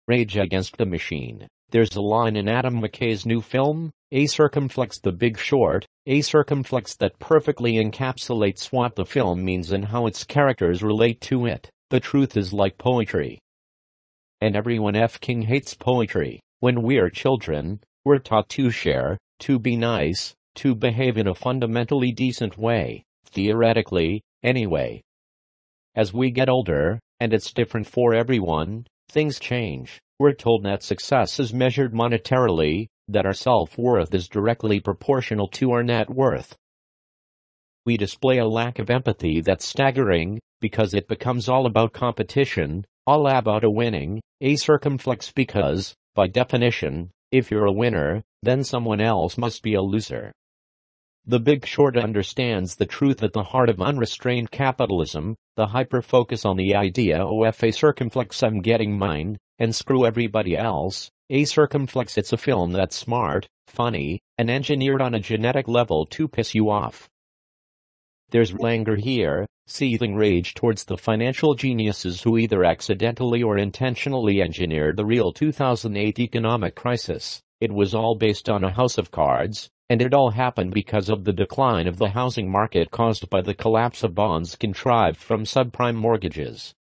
Rage Against the Machine. There's a line in Adam McKay's new film, A Circumflex: The Big Short, a circumflex that perfectly encapsulates what the film means and how its characters relate to it. The truth is like poetry. And everyone f***ing hates poetry. When we're children, we're taught to share, to be nice, to behave in a fundamentally decent way. Theoretically, anyway. As we get older, and it's different for everyone, things change. We're told that success is measured monetarily, that our self-worth is directly proportional to our net worth. We display a lack of empathy that's staggering, because it becomes all about competition, all about a winning, a circumflex because, by definition, if you're a winner, then someone else must be a loser. The Big Short understands the truth at the heart of unrestrained capitalism, the hyper-focus on the idea of a circumflex I'm getting mine, and screw everybody else. A circumflex. It's a film that's smart, funny, and engineered on a genetic level to piss you off. There's anger here, seething rage towards the financial geniuses who either accidentally or intentionally engineered the real 2008 economic crisis. It was all based on a house of cards, and it all happened because of the decline of the housing market caused by the collapse of bonds contrived from subprime mortgages.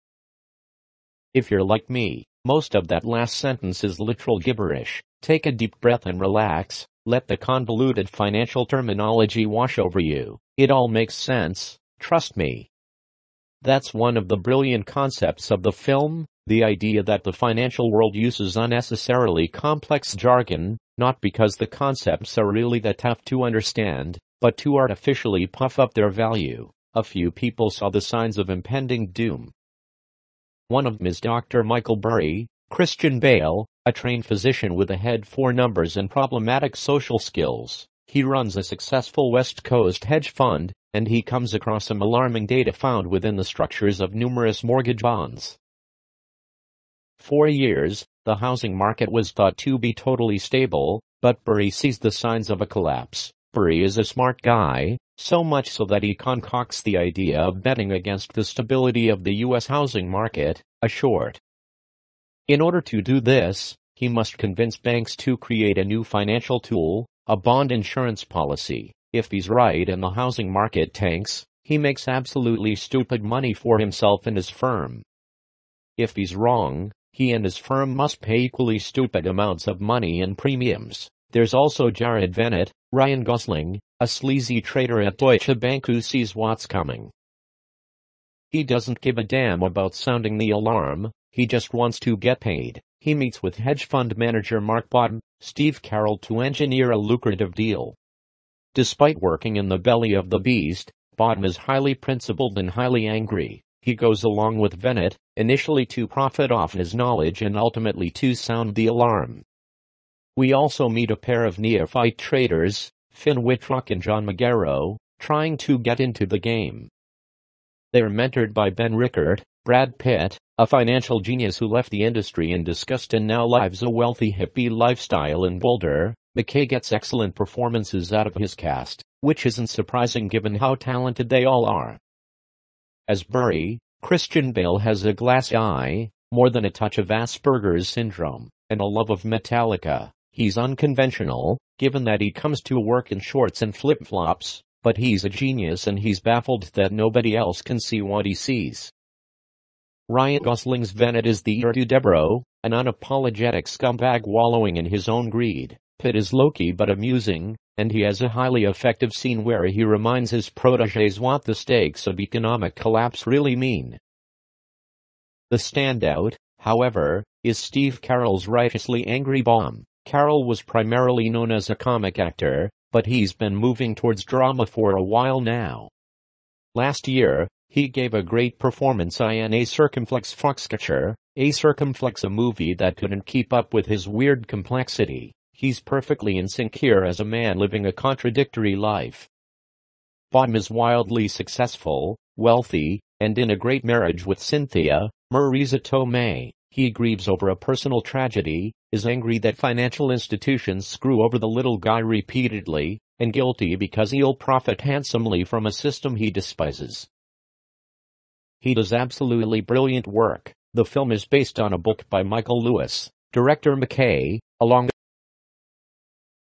If you're like me, most of that last sentence is literal gibberish. Take a deep breath and relax, let the convoluted financial terminology wash over you. It all makes sense, trust me. That's one of the brilliant concepts of the film, the idea that the financial world uses unnecessarily complex jargon, not because the concepts are really that tough to understand, but to artificially puff up their value. A few people saw the signs of impending doom. One of them is Dr. Michael Burry, Christian Bale, a trained physician with a head for numbers and problematic social skills. He runs a successful West Coast hedge fund, and he comes across some alarming data found within the structures of numerous mortgage bonds. For years, the housing market was thought to be totally stable, but Burry sees the signs of a collapse. Burry is a smart guy, so much so that he concocts the idea of betting against the stability of the U.S. housing market, a short. In order to do this, he must convince banks to create a new financial tool, a bond insurance policy. If he's right and the housing market tanks, he makes absolutely stupid money for himself and his firm. If he's wrong, he and his firm must pay equally stupid amounts of money in premiums. There's also Jared Venet, Ryan Gosling, a sleazy trader at Deutsche Bank who sees what's coming. He doesn't give a damn about sounding the alarm, he just wants to get paid. He meets with hedge fund manager Mark Bottom, Steve Carroll to engineer a lucrative deal. Despite working in the belly of the beast, Bottom is highly principled and highly angry. He goes along with Venet, initially to profit off his knowledge and ultimately to sound the alarm. We also meet a pair of neophyte traders, Finn Wittrock and John Magaro, trying to get into the game. They are mentored by Ben Rickert, Brad Pitt, a financial genius who left the industry in disgust and now lives a wealthy hippie lifestyle in Boulder. McKay gets excellent performances out of his cast, which isn't surprising given how talented they all are. As Burry, Christian Bale has a glassy eye, more than a touch of Asperger's syndrome, and a love of Metallica. He's unconventional, given that he comes to work in shorts and flip-flops, but he's a genius and he's baffled that nobody else can see what he sees. Ryan Gosling's Venet is the heir to Deborah, an unapologetic scumbag wallowing in his own greed. Pitt is low-key but amusing, and he has a highly effective scene where he reminds his protégés what the stakes of economic collapse really mean. The standout, however, is Steve Carroll's righteously angry Bomb. Carroll was primarily known as a comic actor, but he's been moving towards drama for a while now. Last year, he gave a great performance in A Circumflex Foxcatcher, A Circumflex, a movie that couldn't keep up with his weird complexity. He's perfectly in sync here as a man living a contradictory life. Bottom is wildly successful, wealthy, and in a great marriage with Cynthia, Marisa Tomei. He grieves over a personal tragedy, is angry that financial institutions screw over the little guy repeatedly, and guilty because he'll profit handsomely from a system he despises. He does absolutely brilliant work. The film is based on a book by Michael Lewis. Director McKay, along